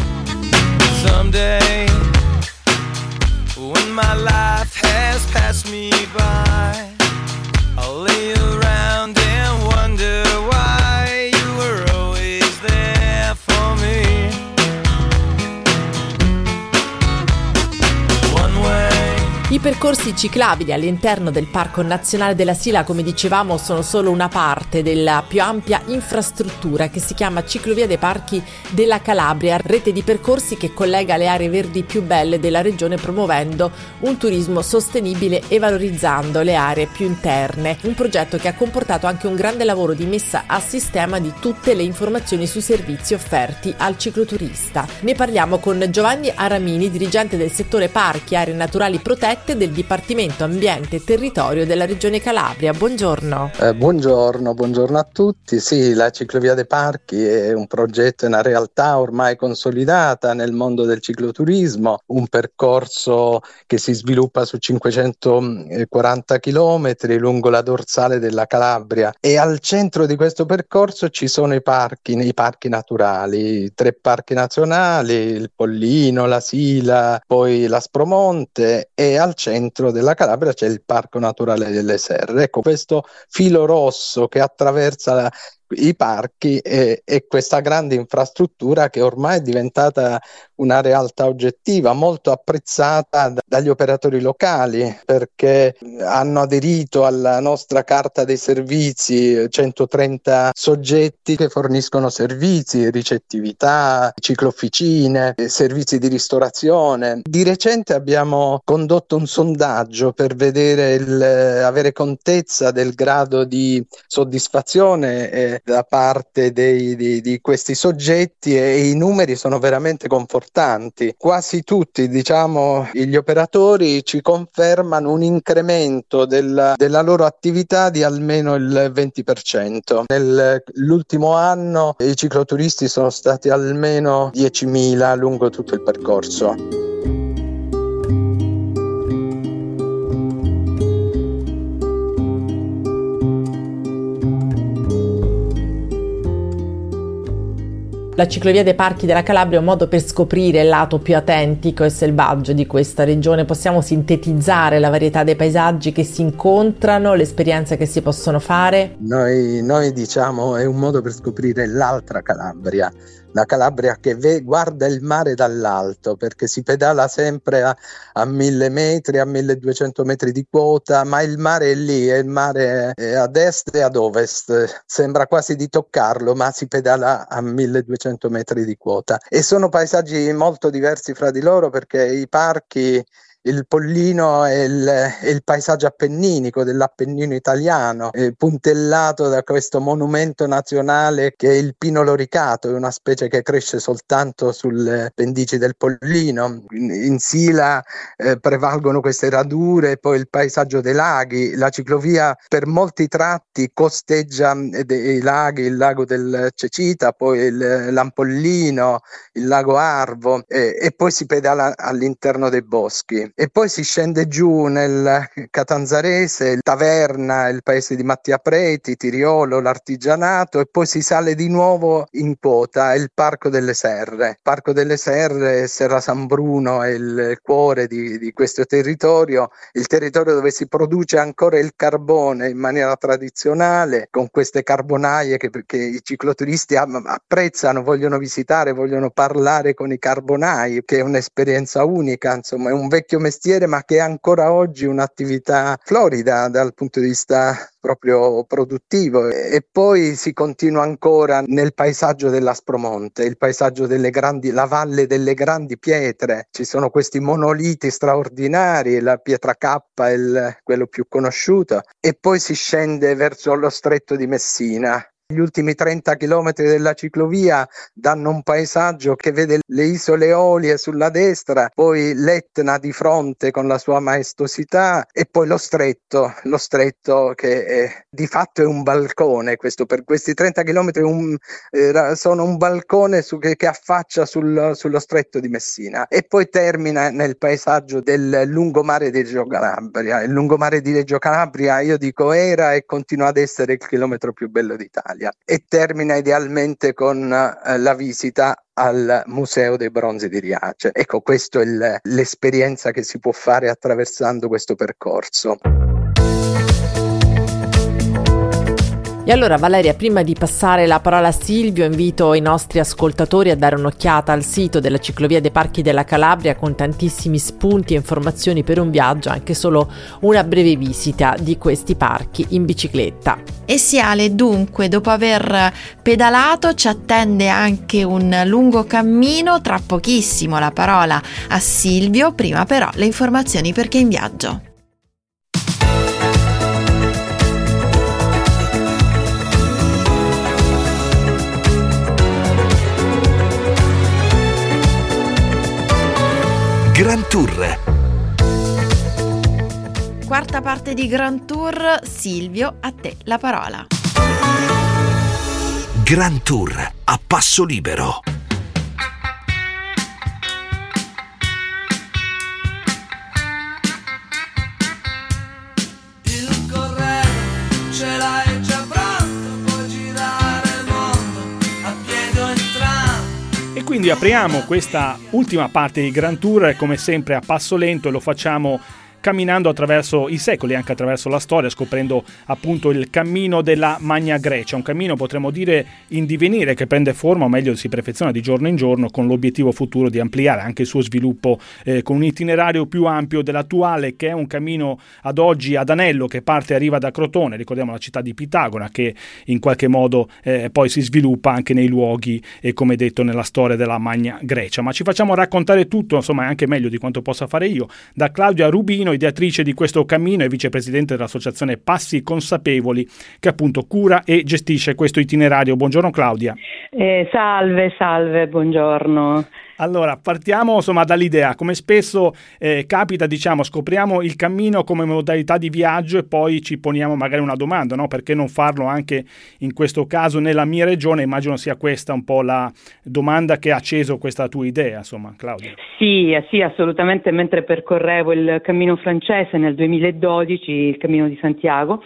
Someday when my life has passed me by, I'll lay around and wonder why you were always there for me. One way. I percorsi ciclabili all'interno del Parco Nazionale della Sila, come dicevamo, sono solo una parte della più ampia infrastruttura che si chiama Ciclovia dei Parchi della Calabria, rete di percorsi che collega le aree verdi più belle della regione, promuovendo un turismo sostenibile e valorizzando le aree più interne. Un progetto che ha comportato anche un grande lavoro di messa a sistema di tutte le informazioni sui servizi offerti al cicloturista. Ne parliamo con Giovanni Aramini, dirigente del settore Parchi, Aree Naturali Protette del Dipartimento Ambiente e Territorio della Regione Calabria. Buongiorno. Eh, buongiorno, buongiorno a tutti. Sì, la Ciclovia dei Parchi è un progetto, è una realtà ormai consolidata nel mondo del cicloturismo, un percorso che si sviluppa su cinquecentoquaranta chilometri lungo la dorsale della Calabria, e al centro di questo percorso ci sono i parchi, i parchi naturali, tre parchi nazionali, il Pollino, la Sila, poi l'Aspromonte, e al centro della Calabria c'è il Parco Naturale delle Serre. Ecco, questo filo rosso che attraversa la, i parchi e, e questa grande infrastruttura che ormai è diventata una realtà oggettiva, molto apprezzata d- dagli operatori locali, perché hanno aderito alla nostra carta dei servizi centotrenta soggetti che forniscono servizi, ricettività, ciclofficine, servizi di ristorazione. Di recente abbiamo condotto un sondaggio per vedere il, avere contezza del grado di soddisfazione eh, da parte dei, di, di questi soggetti, e i numeri sono veramente confortanti. Quasi tutti, diciamo, gli operatori ci confermano un incremento del, della loro attività di almeno il venti per cento. Nell'ultimo anno i cicloturisti sono stati almeno diecimila lungo tutto il percorso. La ciclovia dei Parchi della Calabria è un modo per scoprire il lato più autentico e selvaggio di questa regione. Possiamo sintetizzare la varietà dei paesaggi che si incontrano, le esperienze che si possono fare? Noi, noi diciamo è un modo per scoprire l'altra Calabria, la Calabria che ve, guarda il mare dall'alto, perché si pedala sempre a, a mille metri, a milleduecento metri di quota, ma il mare è lì, è il mare è ad est e ad ovest, sembra quasi di toccarlo, ma si pedala a milleduecento metri di quota. E sono paesaggi molto diversi fra di loro, perché i parchi, il Pollino è il, è il paesaggio appenninico dell'Appennino italiano, è puntellato da questo monumento nazionale che è il pino loricato, è una specie che cresce soltanto sulle pendici del Pollino. In, in Sila eh, prevalgono queste radure, poi il paesaggio dei laghi. La ciclovia per molti tratti costeggia dei laghi, il lago del Cecita, poi il, l'Ampollino, il lago Arvo, eh, e poi si pedala all'interno dei boschi. E poi si scende giù nel Catanzarese, Taverna, il paese di Mattia Preti, Tiriolo, l'Artigianato, e poi si sale di nuovo in quota, il Parco delle Serre. Il Parco delle Serre, Serra San Bruno, è il cuore di, di questo territorio, il territorio dove si produce ancora il carbone in maniera tradizionale, con queste carbonaie che, che i cicloturisti apprezzano, vogliono visitare, vogliono parlare con i carbonai, che è un'esperienza unica, insomma è un vecchio mestiere, ma che è ancora oggi un'attività florida dal punto di vista proprio produttivo. E poi si continua ancora nel paesaggio dell'Aspromonte, il paesaggio delle grandi, la valle delle grandi pietre. Ci sono questi monoliti straordinari, la pietra K è il, quello più conosciuto, e poi si scende verso lo stretto di Messina. Gli ultimi trenta chilometri della ciclovia danno un paesaggio che vede le isole Eolie sulla destra, poi l'Etna di fronte con la sua maestosità, e poi lo stretto, lo stretto che è, di fatto è un balcone. Questo per questi trenta chilometri un, eh, sono un balcone su, che, che affaccia sul, sullo stretto di Messina, e poi termina nel paesaggio del lungomare di Reggio Calabria. Il lungomare di Reggio Calabria, io dico, era e continua ad essere il chilometro più bello d'Italia. E termina idealmente con eh, la visita al Museo dei Bronzi di Riace. Ecco, questa è il, l'esperienza che si può fare attraversando questo percorso. E allora Valeria, prima di passare la parola a Silvio, invito i nostri ascoltatori a dare un'occhiata al sito della Ciclovia dei Parchi della Calabria, con tantissimi spunti e informazioni per un viaggio, anche solo una breve visita di questi parchi in bicicletta. E Siale, dunque, dopo aver pedalato ci attende anche un lungo cammino, tra pochissimo la parola a Silvio, prima però le informazioni perché in viaggio. Grand Tour. Quarta parte di Grand Tour. Silvio, a te la parola. Grand Tour a passo libero. Il corretto ce l'hai già pronto, puoi girare il mondo a piedi o entrambi. E quindi apriamo questa ultima parte di Grand Tour, come sempre a passo lento, e lo facciamo camminando attraverso i secoli, anche attraverso la storia, scoprendo appunto il cammino della Magna Grecia, un cammino potremmo dire in divenire che prende forma, o meglio si perfeziona di giorno in giorno, con l'obiettivo futuro di ampliare anche il suo sviluppo eh, con un itinerario più ampio dell'attuale, che è un cammino ad oggi ad anello che parte e arriva da Crotone, ricordiamo la città di Pitagora, che in qualche modo eh, poi si sviluppa anche nei luoghi e come detto nella storia della Magna Grecia. Ma ci facciamo raccontare tutto, insomma è anche meglio di quanto possa fare io, da Claudia Rubino, ideatrice di questo cammino e vicepresidente dell'associazione Passi Consapevoli, che appunto cura e gestisce questo itinerario. Buongiorno Claudia. Eh, salve, salve, buongiorno. Allora, partiamo insomma dall'idea, come spesso eh, capita, diciamo, scopriamo il cammino come modalità di viaggio e poi ci poniamo magari una domanda, no? Perché non farlo anche in questo caso nella mia regione? Immagino sia questa un po' la domanda che ha acceso questa tua idea, insomma, Claudia. Sì, sì, assolutamente, mentre percorrevo il cammino francese nel duemiladodici, il cammino di Santiago,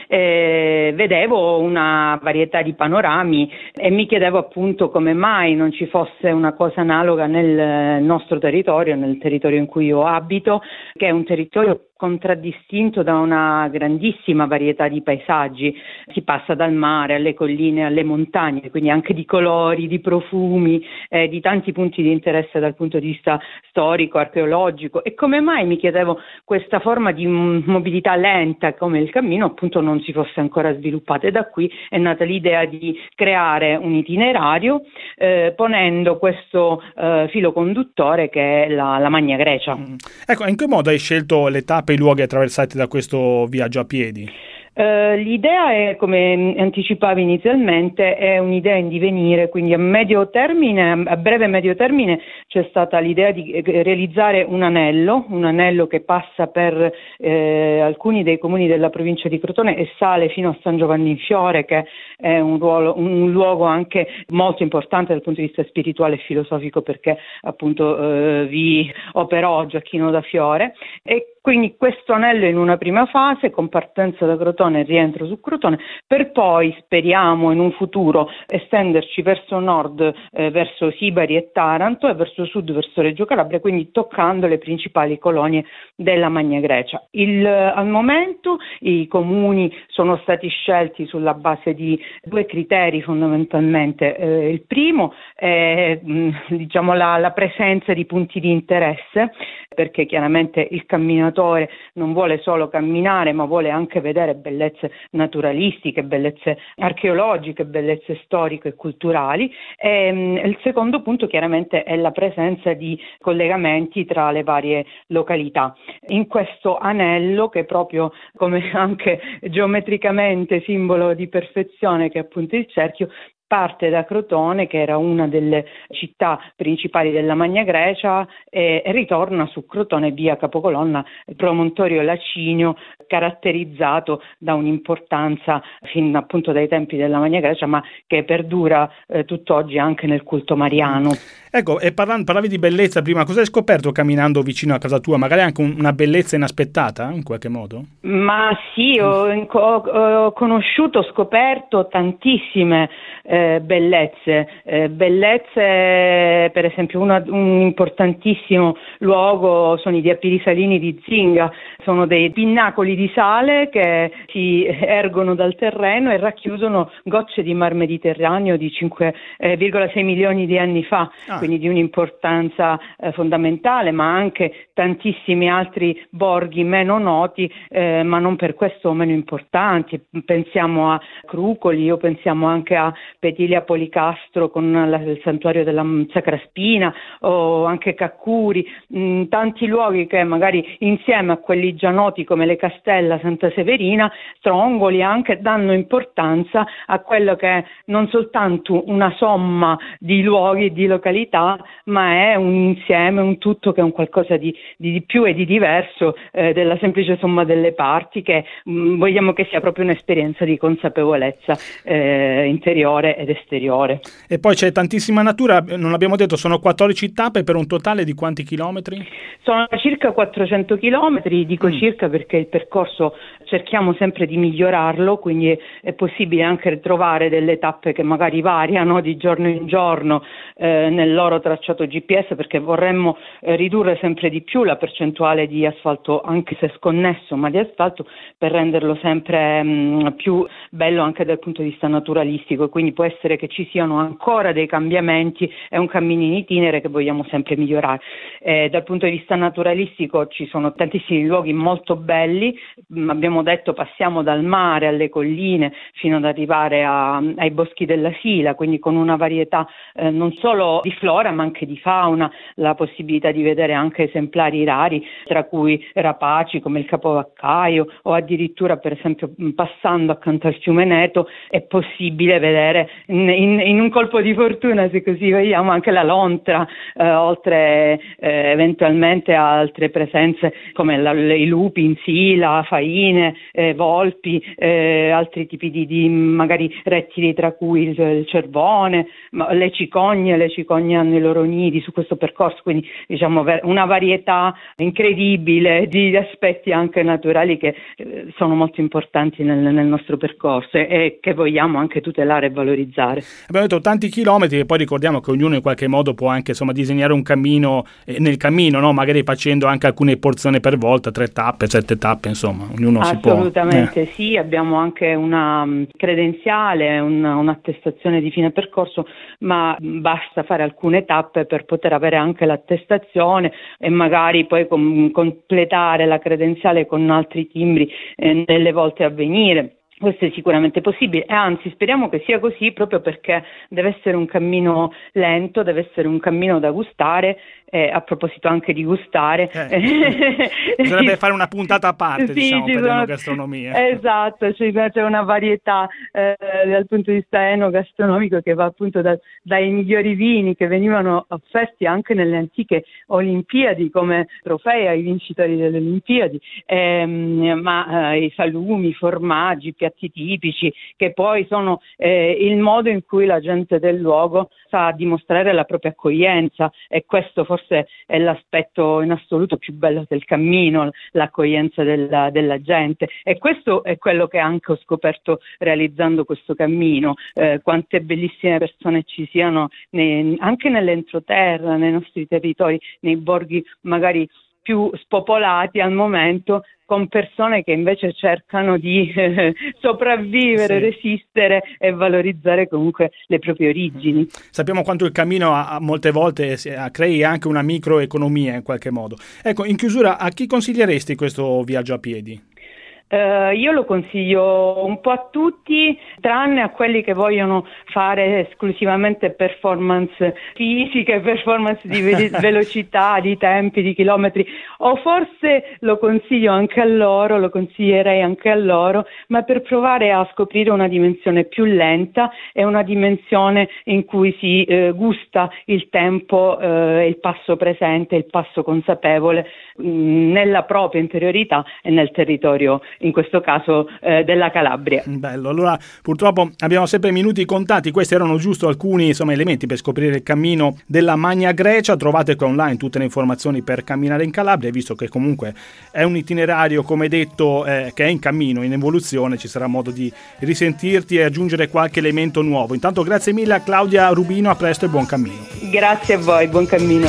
Eh, vedevo una varietà di panorami e mi chiedevo appunto come mai non ci fosse una cosa analoga nel nostro territorio, nel territorio in cui io abito, che è un territorio contraddistinto da una grandissima varietà di paesaggi. Si passa dal mare alle colline, alle montagne, quindi anche di colori, di profumi, eh, di tanti punti di interesse dal punto di vista storico, archeologico. E come mai, mi chiedevo, questa forma di mobilità lenta come il cammino appunto non si fosse ancora sviluppata? E da qui è nata l'idea di creare un itinerario eh, ponendo questo eh, filo conduttore che è la, la Magna Grecia. Mm. Ecco, in che modo hai scelto le tappe, i luoghi attraversati da questo viaggio a piedi? Uh, l'idea è, come anticipavi inizialmente, è un'idea in divenire, quindi a medio termine, a breve e medio termine c'è stata l'idea di realizzare un anello, un anello che passa per eh, alcuni dei comuni della provincia di Crotone e sale fino a San Giovanni in Fiore, che è un, ruolo, un luogo anche molto importante dal punto di vista spirituale e filosofico, perché appunto eh, vi operò Gioacchino da Fiore. E quindi questo anello in una prima fase, con partenza da Crotone e rientro su Crotone, per poi, speriamo in un futuro, estenderci verso nord, eh, verso Sibari e Taranto, e verso sud, verso Reggio Calabria, quindi toccando le principali colonie della Magna Grecia. Il, al momento i comuni sono stati scelti sulla base di due criteri fondamentalmente. Eh, il primo è mh, diciamo la, la presenza di punti di interesse, perché chiaramente il camminatore non vuole solo camminare, ma vuole anche vedere bellezze naturalistiche, bellezze archeologiche, bellezze storiche e culturali. E, mh, il secondo punto chiaramente è la presenza di collegamenti tra le varie località. In questo anello, che proprio come anche geometricamente simbolo di perfezione, che è appunto il cerchio, parte da Crotone, che era una delle città principali della Magna Grecia, e ritorna su Crotone via Capocolonna, il promontorio lacinio, caratterizzato da un'importanza fin appunto dai tempi della Magna Grecia, ma che perdura eh, tutt'oggi anche nel culto mariano. Ecco, e parlando, parlavi di bellezza prima, cosa hai scoperto camminando vicino a casa tua? Magari anche un, una bellezza inaspettata, in qualche modo? Ma sì, ho, ho, ho conosciuto, ho scoperto tantissime eh, bellezze, eh, bellezze, per esempio una, un importantissimo luogo sono i Diapi Risalini di Zinga, sono dei pinnacoli di sale che si ergono dal terreno e racchiudono gocce di mar Mediterraneo di cinque virgola sei milioni di anni fa. Ah. Quindi di un'importanza eh, fondamentale, ma anche tantissimi altri borghi meno noti, eh, ma non per questo meno importanti. Pensiamo a Crucoli, o pensiamo anche a Petilia Policastro con la, il santuario della Sacra Spina, o anche Caccuri, mh, tanti luoghi che magari insieme a quelli già noti come le Castella, Santa Severina, Strongoli anche, danno importanza a quello che è non soltanto una somma di luoghi e di località, ma è un insieme, un tutto che è un qualcosa di, di, di più e di diverso eh, della semplice somma delle parti, che mh, vogliamo che sia proprio un'esperienza di consapevolezza eh, interiore interiore ed esteriore. E poi c'è tantissima natura, non abbiamo detto, sono quattordici tappe per un totale di quanti chilometri? Sono circa quattrocento chilometri, dico mm. circa perché il percorso cerchiamo sempre di migliorarlo, quindi è possibile anche trovare delle tappe che magari variano di giorno in giorno eh, nel loro tracciato G P S, perché vorremmo eh, ridurre sempre di più la percentuale di asfalto, anche se sconnesso, ma di asfalto, per renderlo sempre mh, più bello anche dal punto di vista naturalistico. Quindi può essere che ci siano ancora dei cambiamenti, è un cammino in itinere che vogliamo sempre migliorare. Eh, dal punto di vista naturalistico ci sono tantissimi luoghi molto belli, mh, abbiamo detto passiamo dal mare alle colline fino ad arrivare a, ai boschi della Sila, quindi con una varietà eh, non solo di flora ma anche di fauna, la possibilità di vedere anche esemplari rari, tra cui rapaci come il capovaccaio, o addirittura per esempio passando accanto al fiume Neto è possibile vedere in, in, in un colpo di fortuna, se così vogliamo, anche la lontra, eh, oltre eh, eventualmente a altre presenze come la, i lupi in Sila, faine, eh, volpi, eh, altri tipi di, di magari rettili, tra cui il, il cervone, ma le cicogne, le cicogne hanno i loro nidi su questo percorso, quindi diciamo una varietà incredibile di aspetti anche naturali che eh, sono molto importanti nel, nel nostro percorso e, e che vogliamo anche tutelare e valorizzare. Abbiamo detto tanti chilometri e poi ricordiamo che ognuno in qualche modo può anche insomma disegnare un cammino eh, nel cammino, no? Magari facendo anche alcune porzioni per volta, tre tappe, sette tappe, insomma, ognuno si può. Assolutamente eh. sì, abbiamo anche una um, credenziale, una, un'attestazione di fine percorso, ma basta fare alcune tappe per poter avere anche l'attestazione e magari poi com- completare la credenziale con altri timbri eh, nelle volte a venire. Questo è sicuramente possibile e anzi speriamo che sia così, proprio perché deve essere un cammino lento, deve essere un cammino da gustare. Eh, a proposito anche di gustare, eh. bisognerebbe fare una puntata a parte, sì, diciamo, per sono... l'enogastronomia. Esatto, cioè, c'è una varietà eh, dal punto di vista enogastronomico che va appunto da, dai migliori vini che venivano offerti anche nelle antiche Olimpiadi come trofei ai vincitori delle Olimpiadi, ehm, ma eh, i salumi, i formaggi, piatti tipici, che poi sono eh, il modo in cui la gente del luogo sa dimostrare la propria accoglienza, e questo forse è l'aspetto in assoluto più bello del cammino, l'accoglienza della, della gente, e questo è quello che anche ho scoperto realizzando questo cammino, eh, quante bellissime persone ci siano nei, anche nell'entroterra, nei nostri territori, nei borghi magari più spopolati al momento, con persone che invece cercano di eh, sopravvivere, sì. resistere e valorizzare comunque le proprie origini. Sappiamo quanto il cammino a, a molte volte a, crei anche una microeconomia in qualche modo. Ecco, in chiusura, a chi consiglieresti questo viaggio a piedi? Uh, io lo consiglio un po' a tutti, tranne a quelli che vogliono fare esclusivamente performance fisiche, performance di ve- velocità, di tempi, di chilometri, o forse lo consiglio anche a loro, lo consiglierei anche a loro, ma per provare a scoprire una dimensione più lenta e una dimensione in cui si eh, gusta il tempo, eh, il passo presente, il passo consapevole mh, nella propria interiorità e nel territorio, in questo caso eh, della Calabria. Bello, allora purtroppo abbiamo sempre minuti contati, questi erano giusto alcuni insomma elementi per scoprire il cammino della Magna Grecia. Trovate qui online tutte le informazioni per camminare in Calabria, visto che comunque è un itinerario, come detto, eh, che è in cammino, in evoluzione, ci sarà modo di risentirti e aggiungere qualche elemento nuovo. Intanto grazie mille a Claudia Rubino, a presto e buon cammino. Grazie a voi, buon cammino.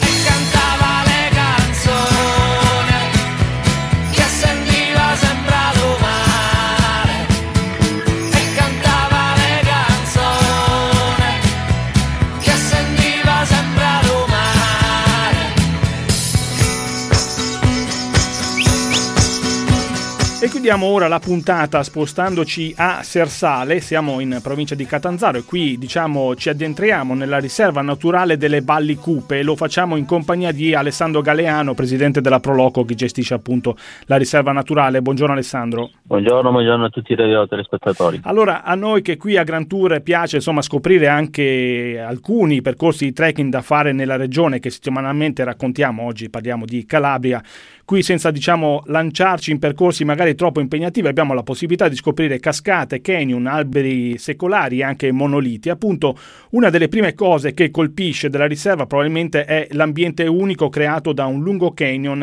E chiudiamo ora la puntata spostandoci a Sersale, siamo in provincia di Catanzaro e qui diciamo ci addentriamo nella riserva naturale delle Valli Cupe. Lo facciamo in compagnia di Alessandro Galeano, presidente della Proloco, che gestisce appunto la riserva naturale. Buongiorno Alessandro. Buongiorno, buongiorno a tutti i radio telespettatori. Allora, a noi che qui a Grand Tour piace insomma scoprire anche alcuni percorsi di trekking da fare nella regione che settimanalmente raccontiamo, oggi parliamo di Calabria, qui senza diciamo lanciarci in percorsi magari troppo impegnativi abbiamo la possibilità di scoprire cascate, canyon, alberi secolari e anche monoliti. Appunto, una delle prime cose che colpisce della riserva probabilmente è l'ambiente unico creato da un lungo canyon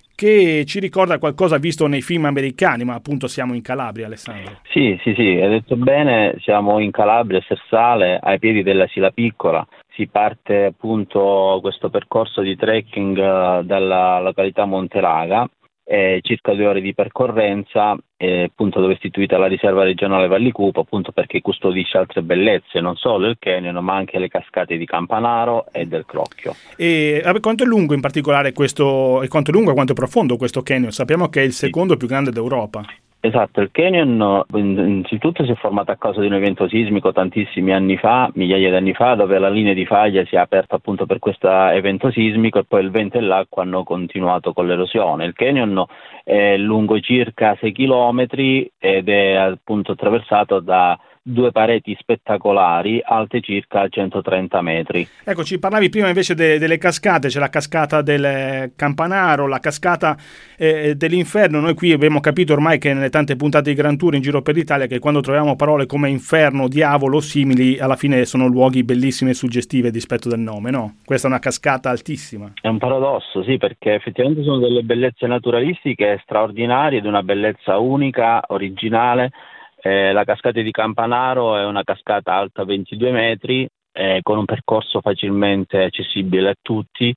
che ci ricorda qualcosa visto nei film americani, ma appunto siamo in Calabria, Alessandro. Sì, sì, sì, hai detto bene, siamo in Calabria, Sersale, ai piedi della Sila Piccola. Si parte appunto questo percorso di trekking uh, dalla località Montelaga, eh, circa due ore di percorrenza, eh, appunto dove è istituita la riserva regionale Vallicupo, appunto perché custodisce altre bellezze, non solo il canyon, ma anche le cascate di Campanaro e del Crocchio. E vabbè, quanto è lungo in particolare questo, e quanto è lungo e quanto è profondo questo canyon? Sappiamo che è il secondo più grande d'Europa. Esatto, il canyon innanzitutto si è formato a causa di un evento sismico tantissimi anni fa, migliaia di anni fa, dove la linea di faglia si è aperta appunto per questo evento sismico e poi il vento e l'acqua hanno continuato con l'erosione. Il canyon è lungo circa sei chilometri ed è appunto attraversato da due pareti spettacolari alte circa centotrenta metri. Ecco, ci parlavi prima invece de- delle cascate, c'è la cascata del Campanaro, la cascata eh, dell'Inferno. Noi qui abbiamo capito ormai che nelle tante puntate di Grand Tour in giro per l'Italia che quando troviamo parole come inferno, diavolo o simili, alla fine sono luoghi bellissimi e suggestive a dispetto del nome, no? Questa è una cascata altissima. È un paradosso, sì, perché effettivamente sono delle bellezze naturalistiche straordinarie, di una bellezza unica, originale. Eh, la cascata di Campanaro è una cascata alta ventidue metri, eh, con un percorso facilmente accessibile a tutti,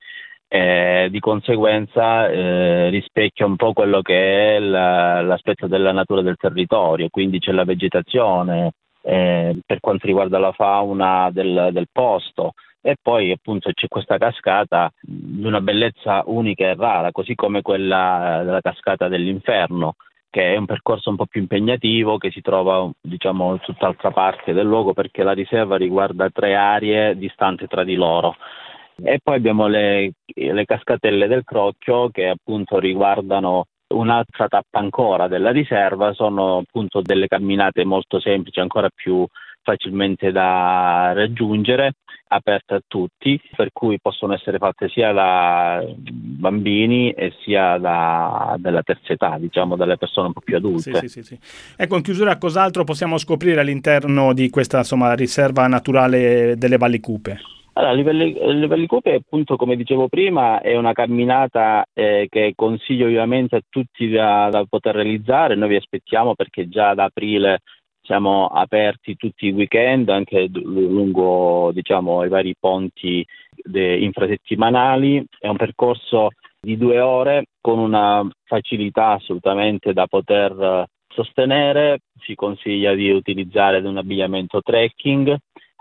eh, di conseguenza eh, rispecchia un po' quello che è la, l'aspetto della natura del territorio, quindi c'è la vegetazione eh, per quanto riguarda la fauna del, del posto. E poi appunto c'è questa cascata di una bellezza unica e rara, così come quella della cascata dell'Inferno, che è un percorso un po' più impegnativo, che si trova diciamo tutt'altra parte del luogo perché la riserva riguarda tre aree distanti tra di loro. E poi abbiamo le, le cascatelle del Crocchio che appunto riguardano un'altra tappa ancora della riserva, sono appunto delle camminate molto semplici, ancora più facilmente da raggiungere, aperte a tutti, per cui possono essere fatte sia da bambini e sia da della terza età, diciamo dalle persone un po' più adulte. Sì, sì, sì, sì. Ecco, in chiusura cos'altro possiamo scoprire all'interno di questa insomma riserva naturale delle Valli Cupe? Allora, le Valli Cupe, appunto, come dicevo prima, è una camminata eh, che consiglio vivamente a tutti da, da poter realizzare. Noi vi aspettiamo perché già ad aprile siamo aperti tutti i weekend, anche lungo diciamo i vari ponti de- infrasettimanali. È un percorso di due ore con una facilità assolutamente da poter sostenere. Si consiglia di utilizzare un abbigliamento trekking.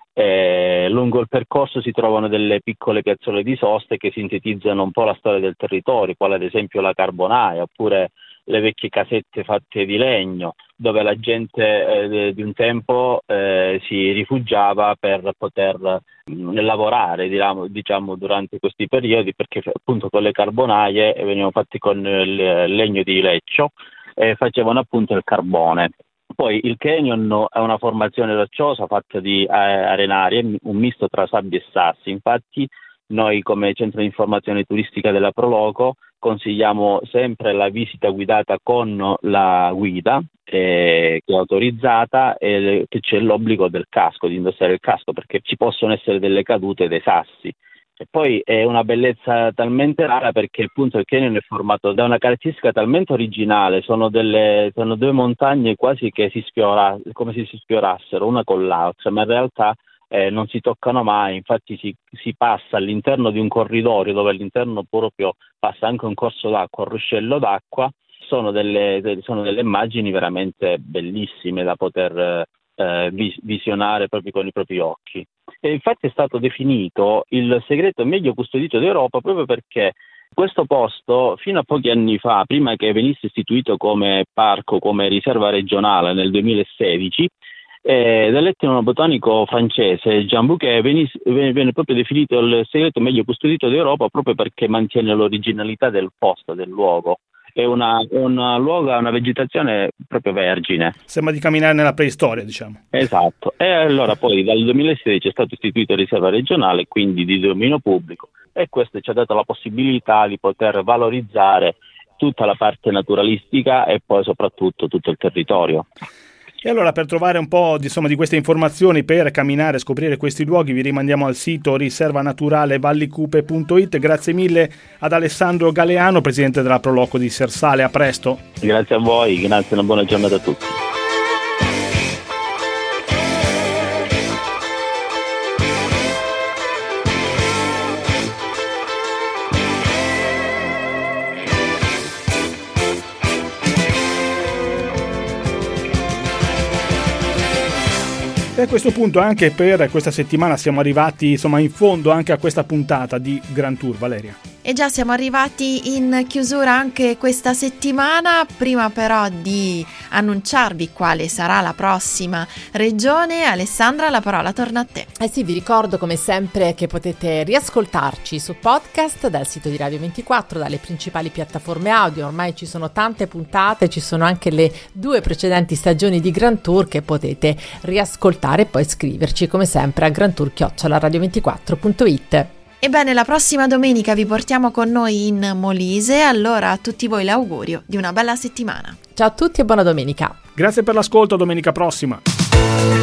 Eh, lungo il percorso si trovano delle piccole piazzole di soste che sintetizzano un po' la storia del territorio, quale ad esempio la Carbonaia, oppure le vecchie casette fatte di legno, dove la gente eh, di un tempo eh, si rifugiava per poter mh, lavorare diciamo, diciamo durante questi periodi, perché appunto quelle carbonaie venivano fatte con il legno di leccio e facevano appunto il carbone. Poi il canyon è una formazione rocciosa fatta di arenarie, un misto tra sabbia e sassi. Infatti noi come centro di informazione turistica della Proloco consigliamo sempre la visita guidata con la guida eh, che è autorizzata e che c'è l'obbligo del casco, di indossare il casco, perché ci possono essere delle cadute dei sassi. E poi è una bellezza talmente rara perché appunto il canyon è formato da una caratteristica talmente originale, sono delle sono due montagne quasi che si sfiora, come se si sfiorassero una con l'altra, ma in realtà eh, non si toccano mai. Infatti si, si passa all'interno di un corridoio dove all'interno proprio passa anche un corso d'acqua, un ruscello d'acqua. Sono delle, sono delle immagini veramente bellissime da poter eh, visionare proprio con i propri occhi. E infatti è stato definito il segreto meglio custodito d'Europa proprio perché questo posto fino a pochi anni fa, prima che venisse istituito come parco, come riserva regionale nel duemilasedici, eh, dall'etnologo botanico francese Jean Bouquet venisse, venne proprio definito il segreto meglio custodito d'Europa proprio perché mantiene l'originalità del posto, del luogo. è una, un luogo, una vegetazione proprio vergine. Sembra di camminare nella preistoria, diciamo. Esatto. E allora poi dal duemilasedici è stato istituito riserva regionale, quindi di dominio pubblico, e questo ci ha dato la possibilità di poter valorizzare tutta la parte naturalistica e poi soprattutto tutto il territorio. E allora, per trovare un po' di, insomma, di queste informazioni, per camminare e scoprire questi luoghi, vi rimandiamo al sito riservanaturale vallicupe punto it. Grazie mille ad Alessandro Galeano, presidente della Proloco di Sersale. A presto. Grazie a voi, grazie, una buona giornata a tutti. E a questo punto, anche per questa settimana, siamo arrivati insomma in fondo anche a questa puntata di Grand Tour. Valeria. E già siamo arrivati in chiusura anche questa settimana. Prima però di annunciarvi quale sarà la prossima regione, Alessandra, la parola torna a te. Eh sì, vi ricordo come sempre che potete riascoltarci su podcast dal sito di Radio ventiquattro, dalle principali piattaforme audio. Ormai ci sono tante puntate, ci sono anche le due precedenti stagioni di Grand Tour che potete riascoltare e poi scriverci come sempre a grandtour chiocciola radio ventiquattro punto it. Ebbene, la prossima domenica vi portiamo con noi in Molise, allora a tutti voi l'augurio di una bella settimana. Ciao a tutti e buona domenica. Grazie per l'ascolto, domenica prossima.